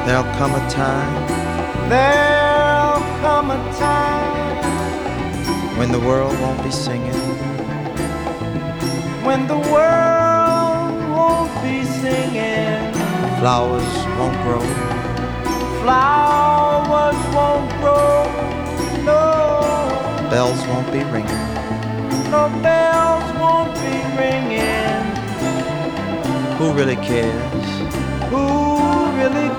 There'll come a time There'll come a time when the world won't be singing, when the world won't be singing, flowers won't grow, flowers won't grow, no, bells won't be ringing. no bells won't be ringing. Who really cares? Who really